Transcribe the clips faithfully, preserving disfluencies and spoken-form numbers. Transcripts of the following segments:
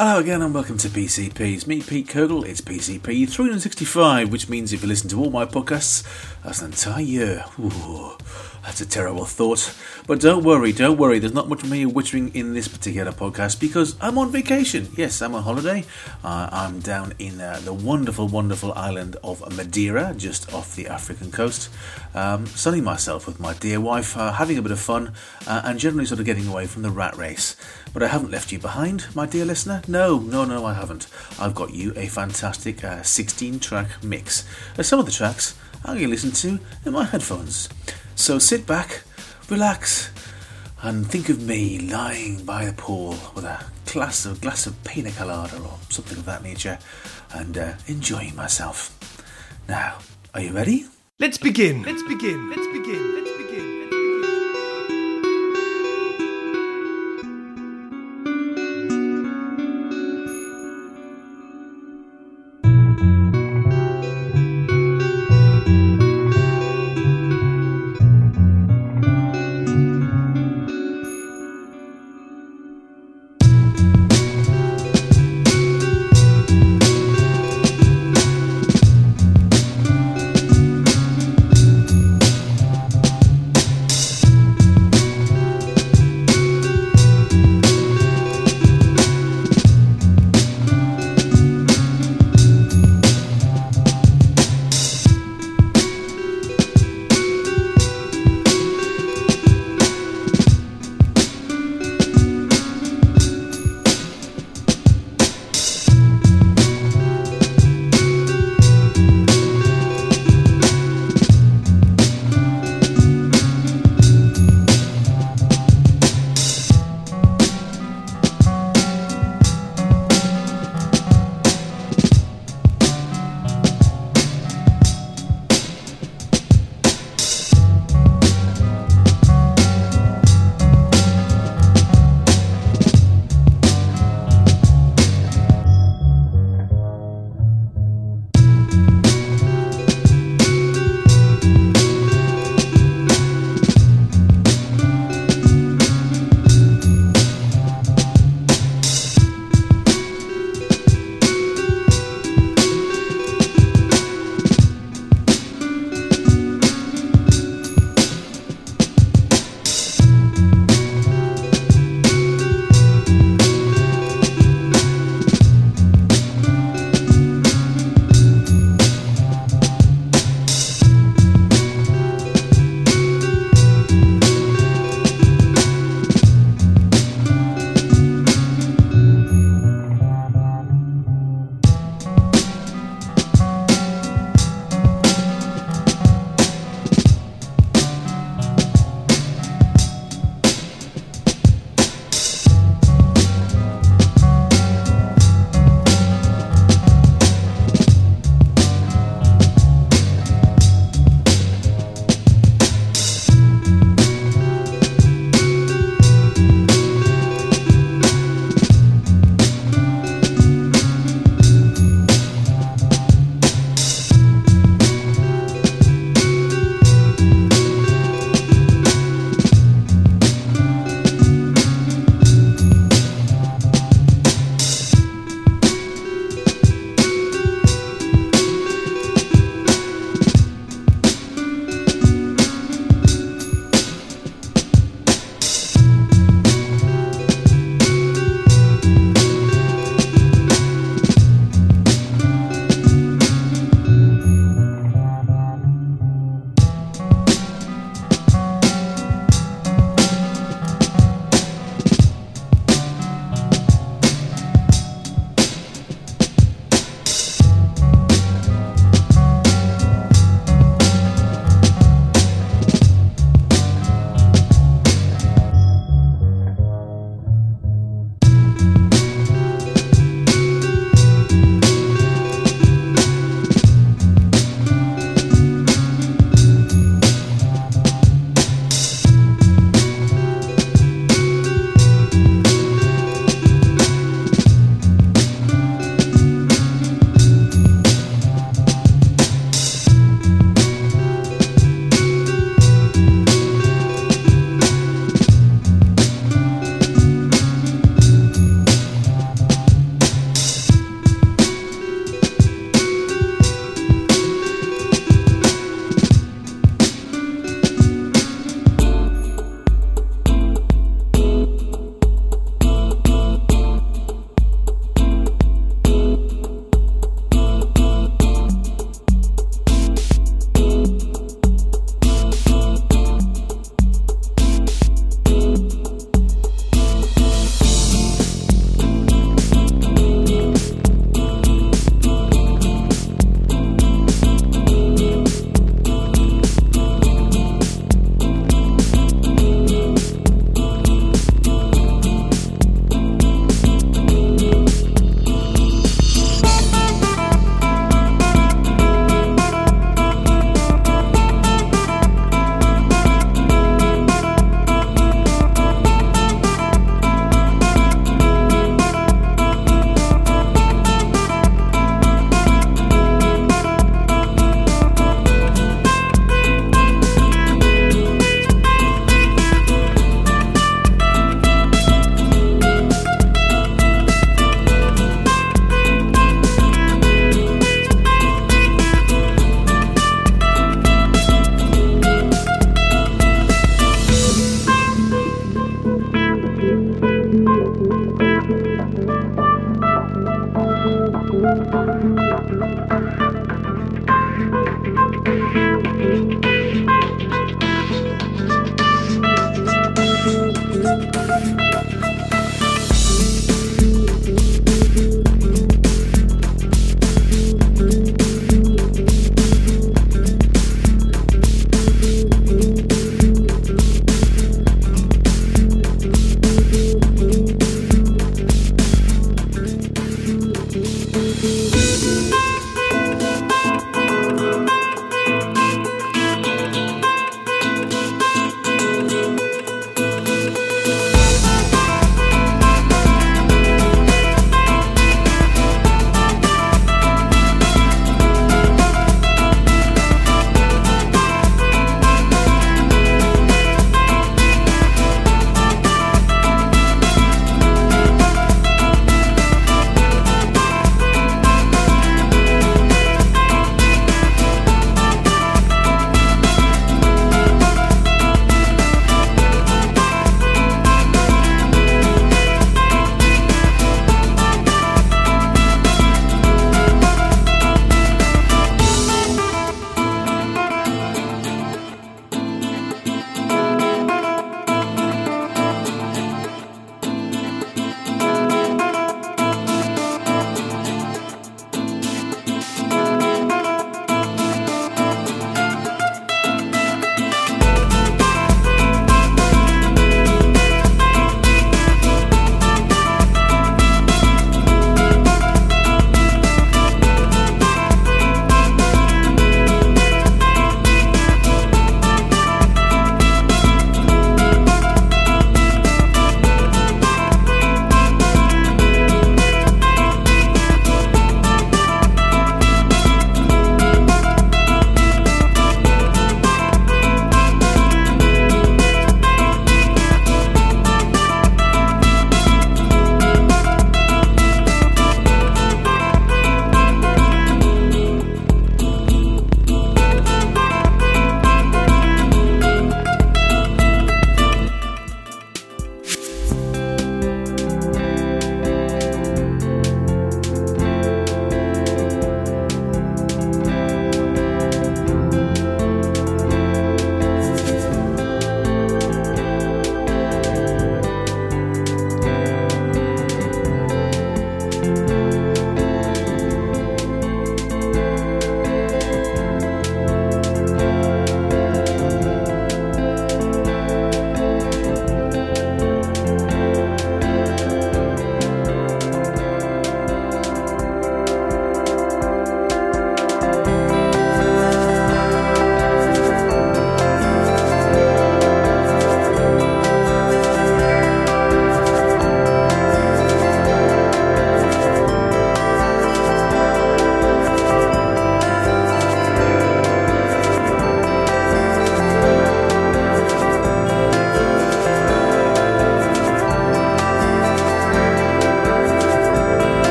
Hello again and welcome to P C P. It's me, Pete Kogel. It's P C P three sixty-five, which means if you listen to all my podcasts, that's an entire year. Ooh, that's a terrible thought. But don't worry, don't worry. There's not much of me whittering in this particular podcast because I'm on vacation. Yes, I'm on holiday. Uh, I'm down in uh, the wonderful, wonderful island of Madeira, just off the African coast, um, sunning myself with my dear wife, uh, having a bit of fun, uh, and generally sort of getting away from the rat race. But I haven't left you behind, my dear listener. No, no, no, I haven't. I've got you a fantastic uh, sixteen-track mix. Uh, some of the tracks I'm going to listen to in my headphones. So sit back, relax, and think of me lying by the pool with a glass of glass of pina colada or something of that nature, and uh, enjoying myself. Now, are you ready? Let's begin. Let's begin. Let's begin. Let's begin.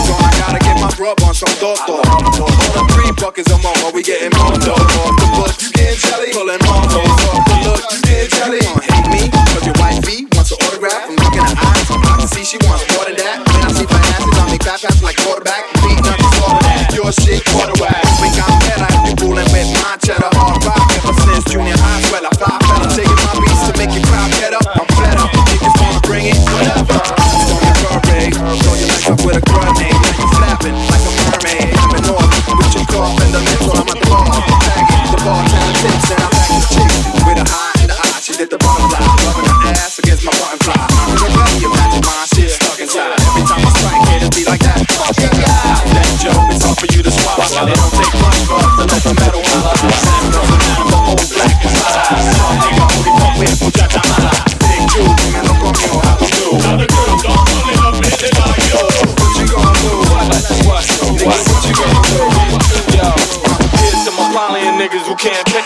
on, I gotta get my grub on some Toto. All the three buckets of more, we getting more dough. Off the book, you getting jelly, pulling more hoes. Off the look, you getting jelly. Don't hate me, cause your wifey wants an autograph. I'm looking at eyes, I can see she wants more than that. When I see finances, I make fat pass like quarterback. Beating up the all of that, your shit quarter whack. Think I'm better if you fooling with my cheddar. Hard rock ever since junior high, sweat I fly fella. Taking my beats to make your crowd get up. I'm fed up, niggas wanna bring it, whatever. Stormy Curry, throw your legs up with a grenade. Now you flapping like a mermaid. I'm in north with your cough and the mental. I'm at the bar, tagging the bartender tips and I'm back to chick with a high in the eye. She did the butterfly, rubbing her ass against my button fly. I'm in the belly, imagine my shit stuck inside. Every time I strike, it'll be like that. Fucking God, that joke is hard for you to swallow. It don't take much for us to let the metal holler. Sam doesn't matter, the whole black is hot. Nigga, only fuck with muchacha mala. Big Jew, me lo comió, how we do? How the girls don't only love me, they like you. What you gonna do? What? What? Nigga, what you gonna do? Yo, here's to my poly and niggas who can't pay.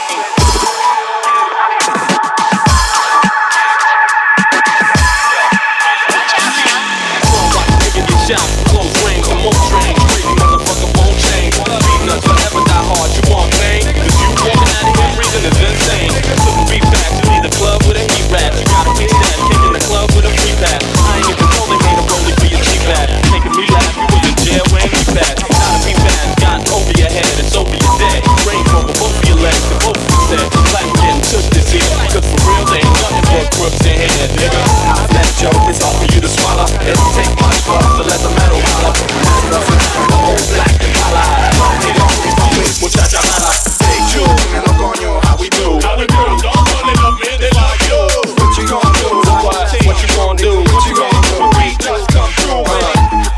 Close range, I'm more trained. Crazy motherfucker won't change. Beat nuts forever die hard, you want pain? Cause you walking out of here breathing is insane. Couldn't be fast, you need a club with a heat rap. You gotta be that, kicking the club with a free pass. I ain't even told they made a rollie for your cheap ass. Making me laugh, you was in jail when you passed. Gotta be fast, got over your head, it's over your dead. Brain over both of your legs, and both of you said. Like getting took this year, cause for real they ain't nothing but crooks in here, nigga. That joke is hard for you to swallow. It don't take much for us to let the metal holler. The whole black and holla. They don't really fuck with muchacha mala. Hey, Jew, man, look on you, how we do? How we do? Don't only love me, they like you. What you gonna do? What? What you gonna do? What you gonna do? Beat just come through, man.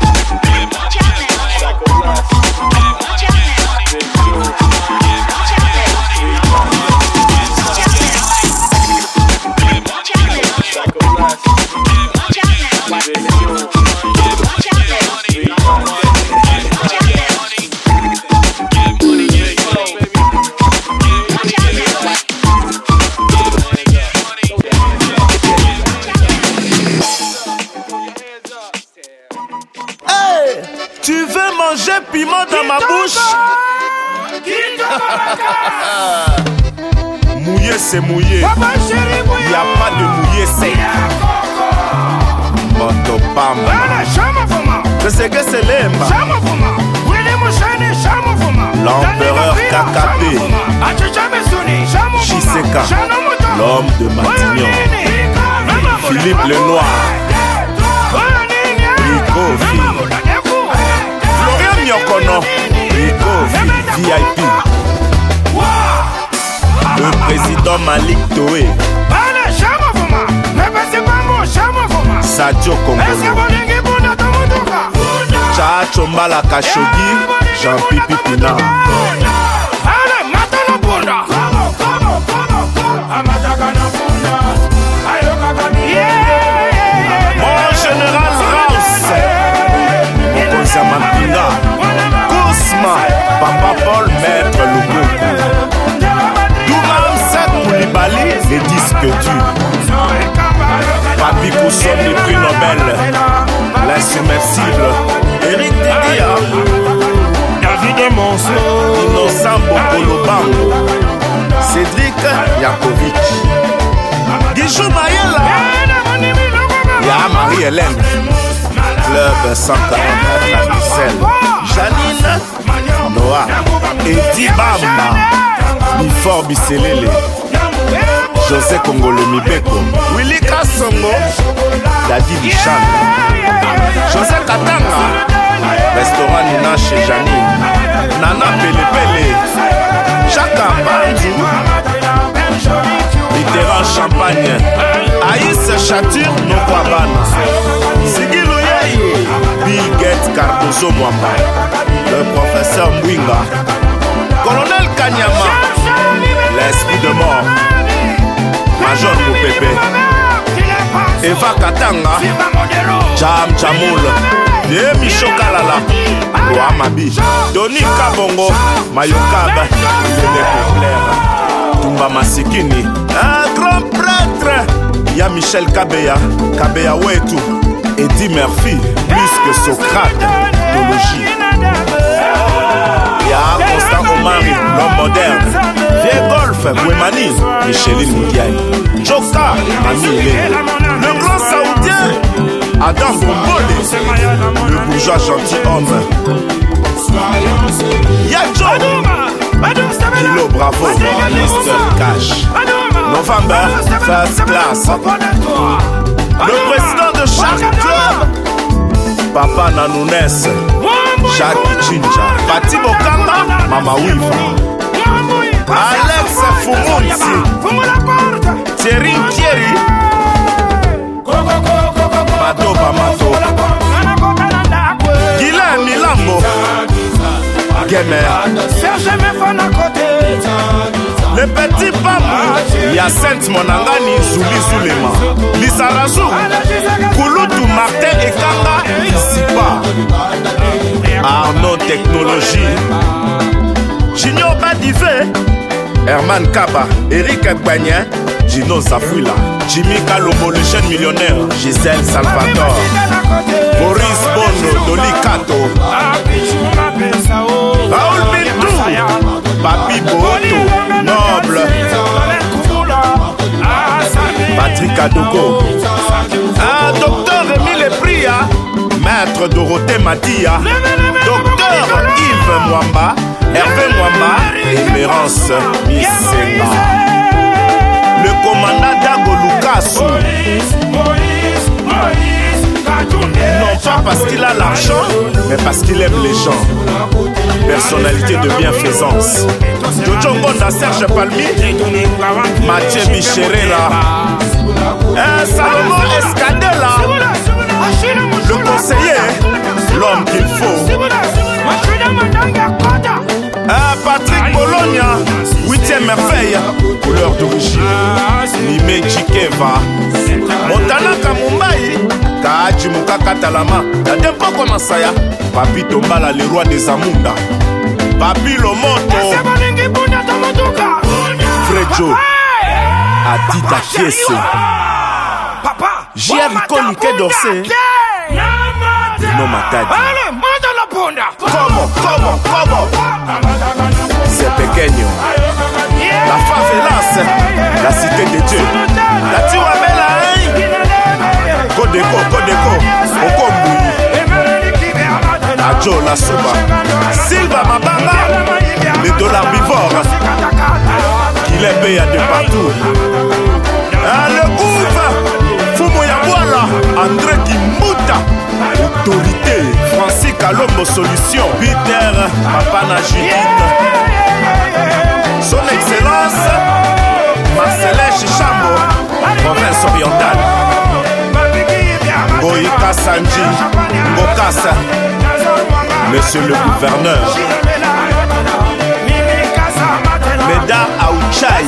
Tu veux manger piment dans ma bouche? Mouillé c'est mouillé. Y'a pas de mouillé sec. Motopam. C'est que c'est l'emba. L'empereur K K P. Chiseka. L'homme de Matignon. Philippe Lenoir. Ricofi. Florian Miokono. Ricofi. V I P. Le président Malik Toé. Sadio Kongolo. Chacho Mbala Kashogi. Jean-Pipi Pina. Mon général Raus. Mokonza Mampinga. Kousma. Papa Paul Maître Luboko. Doumam Sek Koulibaly. Les disques durs. Papi Kousson, les prix Nobel. L'insubmersible. Eric Dedia. David Monceau. Innocent Bokolo Bango. Cédric Yakovic. Guichou Mayela. Ya Marie-Hélène. Club cent quarante-neuf la Ficelle. Janine Noah. Eddie Bamba. Bifor Biselele. José Kongolo Mibeko. Willy Kassongo. Daddy Bichan. José Katanga. Restaurant Nina chez Janine. Nana Pele Pele. Jacques Bandou. Mitterrand Champagne. Aïs Chatur Nokwabana. Sigilou Yaye. Biget Cardozo Mwamba. Le professeur Mwinga. Colonel Kanyama. L'esprit de mort. Major Moupépé. Eva Katanga. Jam Chamoul. De Micho Kalala. Loa Mabi. Tony Kabongo. Mayokaba. Tumba Masikini. Un grand prêtre. Ya Michel Kabeya. Kabeya Wetu. Eddie Murphy, plus que Socrate, théologie. Y'a Constant Omari, l'homme moderne. Vieux Golf, Bouemani, Micheline Moudiaï. Joka, Mami Hélène. Le grand saoudien, Adam Bombole. Le bourgeois gentilhomme. Y'a John, Kilo Bravo, mister Cash. November, First Class. Le président de chaque club, Papa Nanounes, Jacques Chinja, Pati Bokanga, Mama Wifa, Alex Fumunsi, Thierry Thierry, Madoba Mato, Guylain Milambo, Gamer, le petit Bambou, Yacinthe Monangani, Zouli Zoulema, Lisa Razou, Kouloutou Martin Ekanga, Sipa, Arnaud Technologie, Junior Badivé, Herman Kaba, Eric Bagnan, Gino Zafouila, Jimmy Kalombo, le jeune millionnaire, Gisèle Salvador, Boris Bono, Doli Kato, Raoul Bintou, Papi Boto, Noble, Patrick Adogo, ah, Docteur Émile Pria, Maître Dorothée Madia, Docteur Yves Mwamba, Hervé Mwamba et Mérance Missenga. Le commandant Dago Lukasu, non pas parce qu'il a l'argent, mais parce qu'il aime les gens. Personnalité de bienfaisance. Jojo Ngonda, Serge Palmi, Mathieu Bicherera, un Salomon Escadela, le conseiller, l'homme qu'il faut. Un Patrick Bologna, huitième merveille, couleur d'origine. Nime Chikeva, Montana Kamumbai, Kaji Mukaka Talama, Nadempo Komasaya, Papi Tombala, le roi des Amunda, Papi Lomoto, Frejo, Adita Kiese, Jericho Nike Dorsey, Dino Matadi. Comment, comment, comment? C'est pequeño. La favelas, la cité de Dieu. La Tiwamela, Kodeko, Kodeko, Okomboui. Adjo la Souba. Silva Mabanga, les dollars vivants. Qu'il est payé de partout. Ah, le ouvre, Fumo Yabouala, André Kimbuta. Autorité, Francis Kalombo Solution, Peter, Papa Judith, Son Excellence, Marcelin Chichambo, province orientale, Goïka Sanji, Ngokasa, Monsieur le gouverneur, Meda Aouchai.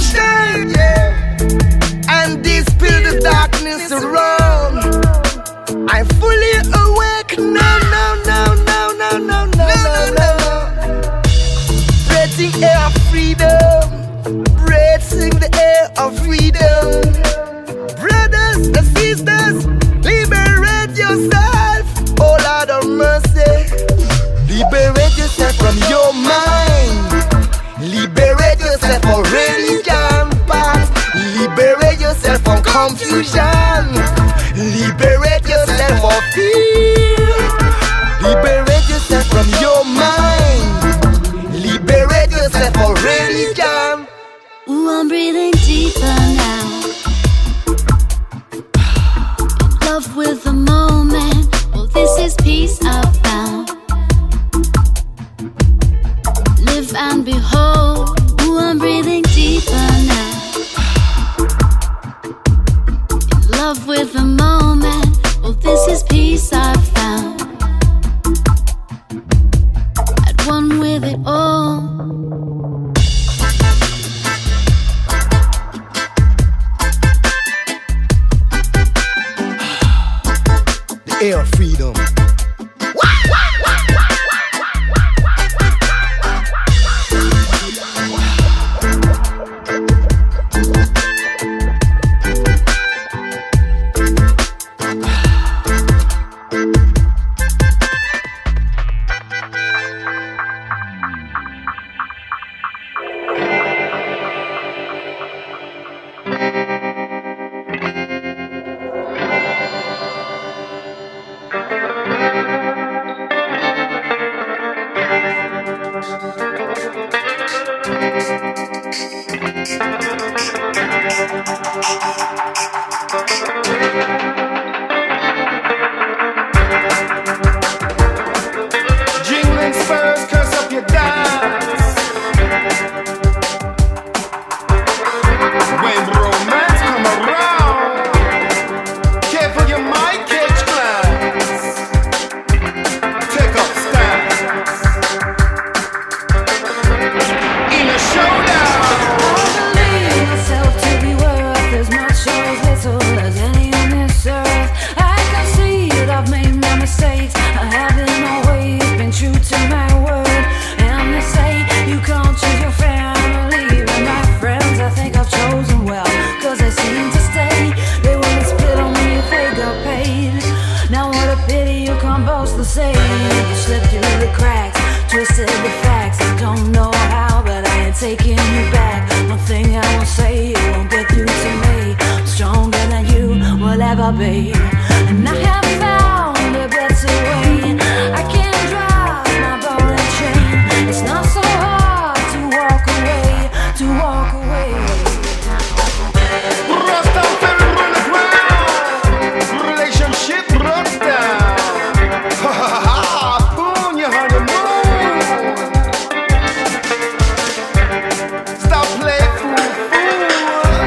sunshine, yeah, and dispel the darkness around. I'm fully awake now, now, now, now, now, now, now, now. Breathing air of freedom, breathing the air of freedom. Brothers and sisters, liberate yourself. Oh Lord of mercy, liberate yourself from your mind. Liberate yourself from religion past. Liberate yourself from confusion. Liberate yourself from fear. Liberate yourself from your mind. Liberate yourself from religion. Ooh, I'm breathing deeper now. In love with the moment. Oh, this is peace I've found. Live and behold. Ooh, I'm breathing deeper now. In love with the moment. Oh, this is peace I've found. At one with it all. Air of freedom. Jingling spurs, curse up your dance. When romance come around, careful you might catch glance. Take up stance in a showdown. I believe myself to be worth as much or as little as any on this earth. I can see that I've made my mistakes. I haven't always been true to my word. And they say you can't choose your family. But my friends I think I've chosen well, cause they seem to stay. They wouldn't split on me if they got paid. Now what a pity you can't boast the same. You slipped through the cracks, twisted the facts. I don't know how, but I ain't taking you back. One thing I won't say, it won't get through to me. I'm stronger than you will ever be. And I have found a better way. I can drive my ball and chain. It's not so hard to walk away, to walk away. Rust down, ferry run the ground. Relationship rust down. Ha ha ha, boom, your honeymoon. Stop playing fool, fool.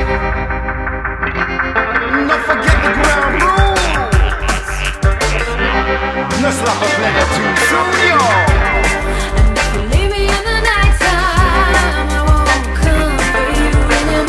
Not forget the ground rules. No slap a player too soon, y'all. And if you leave me in the nighttime, I won't come for you anymore.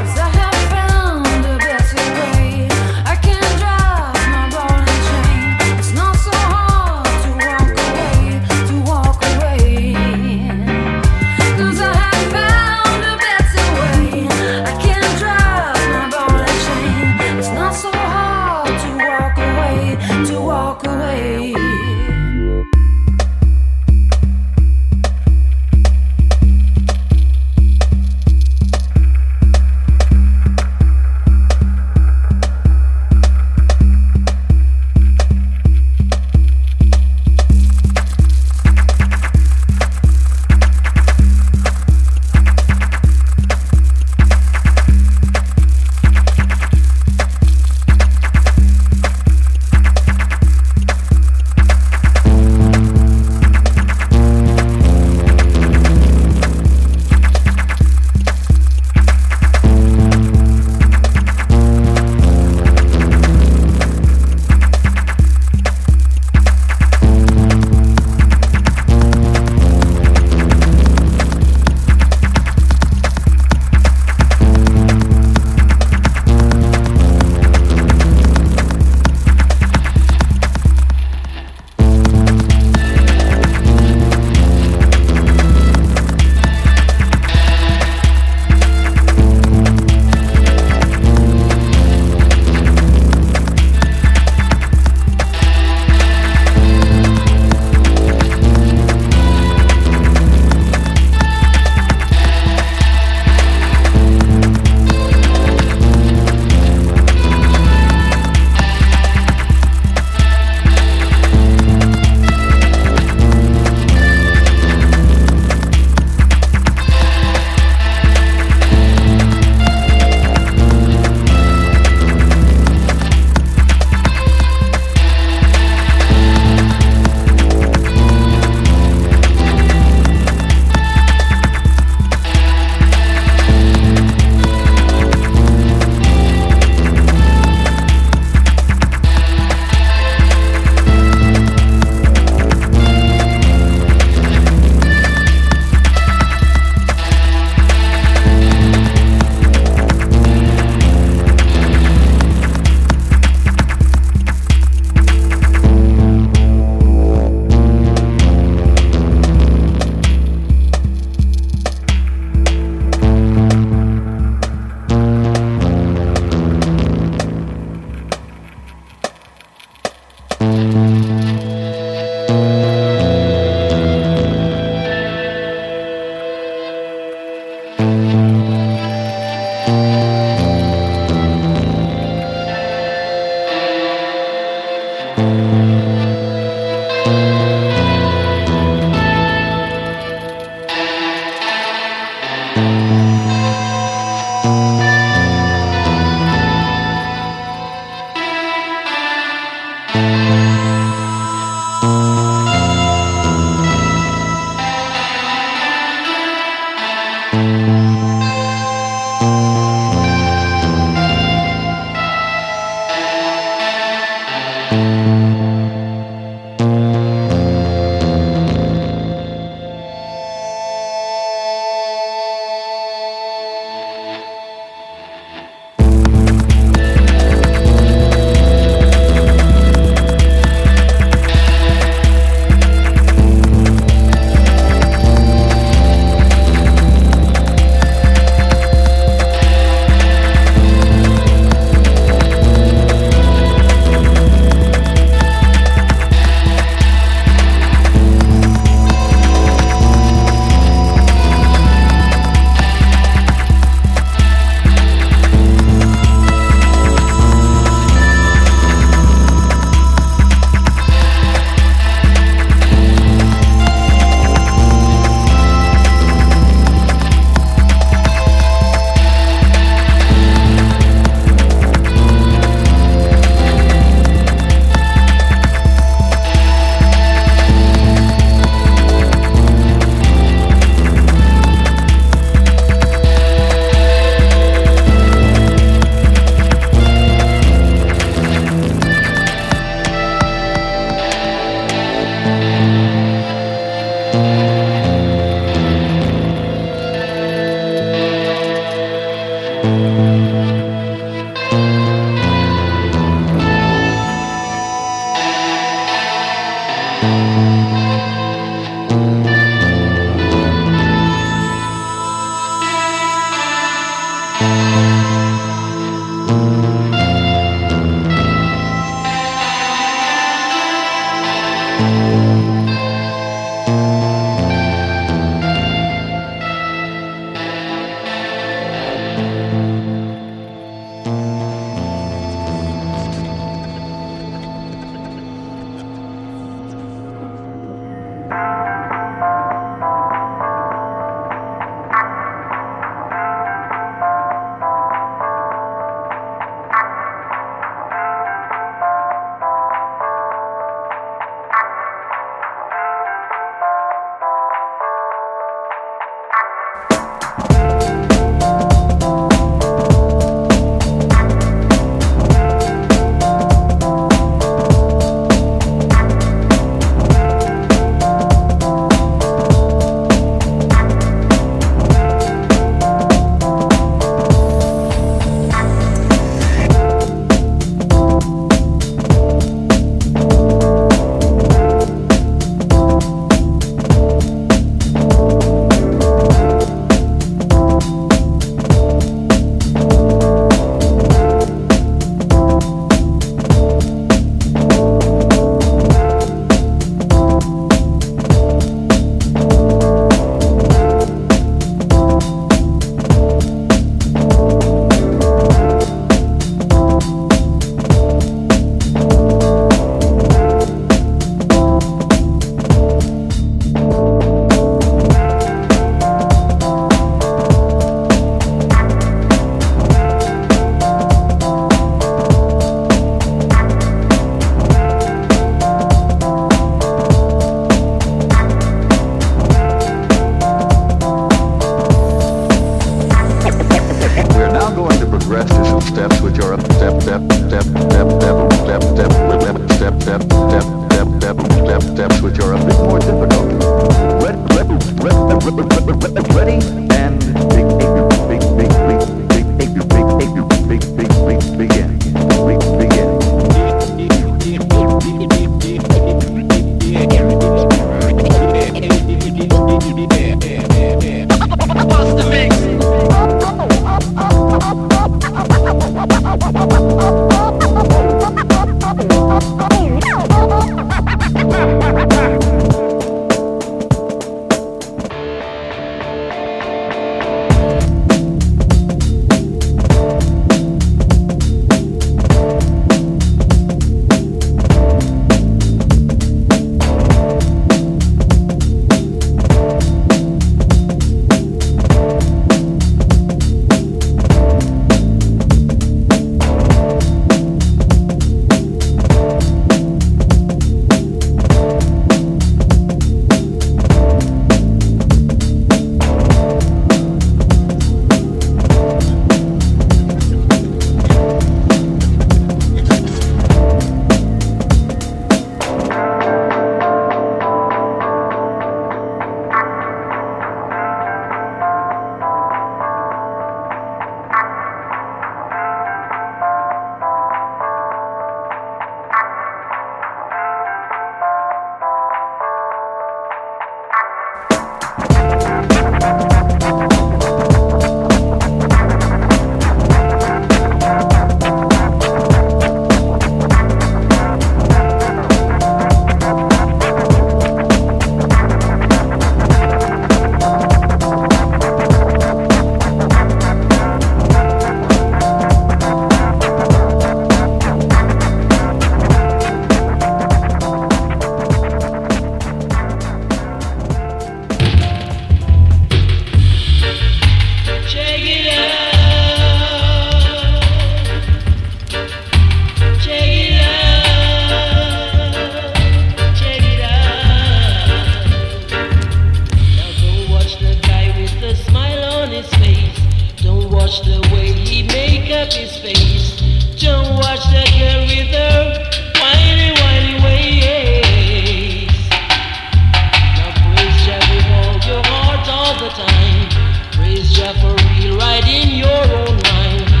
Jah for real, right in your own mind.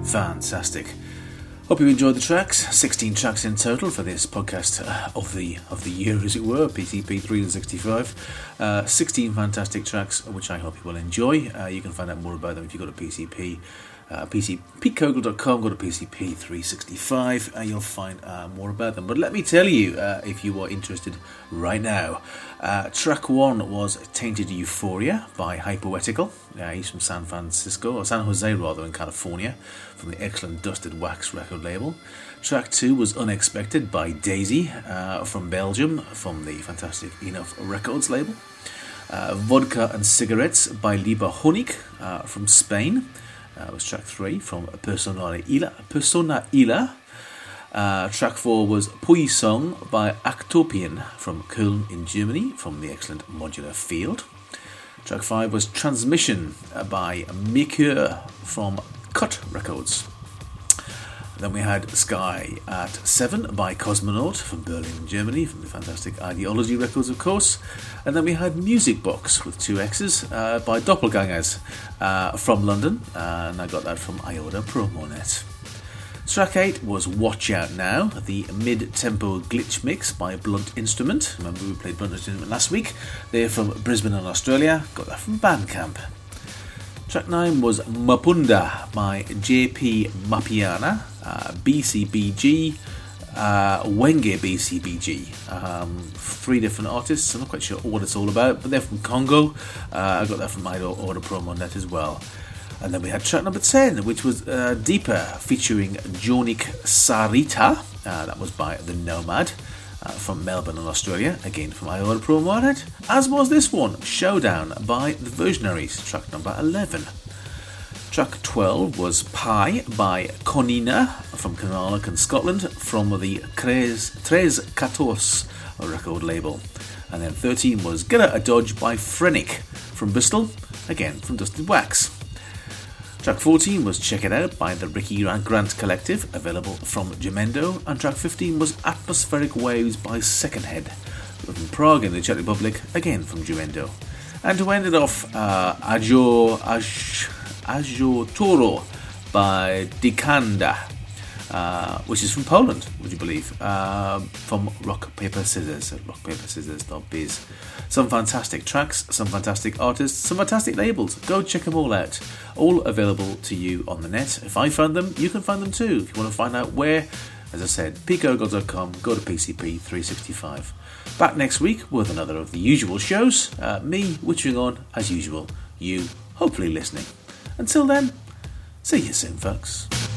Fantastic. Hope you enjoyed the tracks. sixteen tracks in total for this podcast uh, of the of the year, as it were, P C P three sixty-five. Uh, sixteen fantastic tracks, which I hope you will enjoy. Uh, you can find out more about them if you go to P C P. Uh, P C Pete Kogel dot com, go to P C P three sixty-five and you'll find uh, more about them. But let me tell you, uh, if you are interested right now, uh, track one was Tainted Euphoria by Hypoetical. Uh, he's from San Francisco, or San Jose rather, in California, from the excellent Dusted Wax record label. Track two was Unexpected by Daisy, uh, from Belgium, from the fantastic Enough Records label. Uh, Vodka and Cigarettes by Lieber Honig, uh, from Spain. Uh, was track three from Persona Ila. Persona Ila. Uh, track four was Pui Song by Actopian from Köln in Germany, from the excellent Modular Field. Track five was Transmission by Mercure from Cut Records. Then we had Sky at seven by Cosmonaut from Berlin, Germany, from the fantastic Ideology Records, of course. And then we had Music Box with two X's uh, by Doppelgangers uh, from London, uh, and I got that from Iota Promonet. Track eight was Watch Out Now, the mid-tempo glitch mix by Blunt Instrument. Remember we played Blunt Instrument last week. They're from Brisbane in Australia, got that from Bandcamp. Track nine was Mapunda by J P Mapiana, uh, B C B G, uh, Wenge B C B G. Um, three different artists, I'm not quite sure what it's all about, but they're from Congo. Uh, I got that from my order promo net as well. And then we had track number ten, which was uh, Deeper, featuring Jonik Sarita. Uh, that was by The Nomad. Uh, from Melbourne in Australia, again from Iota Promo Net, as was this one, Showdown by The Versionaries, track number eleven. Track twelve was Pie by Conina from Carnarvon in Scotland, from the Tres Catorce record label. And then thirteen was Get Out a Dodge by Frenic from Bristol, again from Dusted Wax. Track fourteen was Check It Out by the Ricky Grant Collective, available from Gemendo, and track fifteen was Atmospheric Waves by Secondhead, from Prague in the Czech Republic, again from Gemendo. And to end it off, uh, Ajo, Aj, Ajo Toro by Dikanda, uh, which is from Poland, would you believe, uh, from Rock Paper Scissors at rock paper scissors dot biz. Some fantastic tracks, some fantastic artists, some fantastic labels. Go check them all out. All available to you on the net. If I found them, you can find them too. If you want to find out where, as I said, Pete Kogel dot com, go to P C P three sixty-five. Back next week with another of the usual shows. Uh, me witching on as usual. You hopefully listening. Until then, see you soon, folks.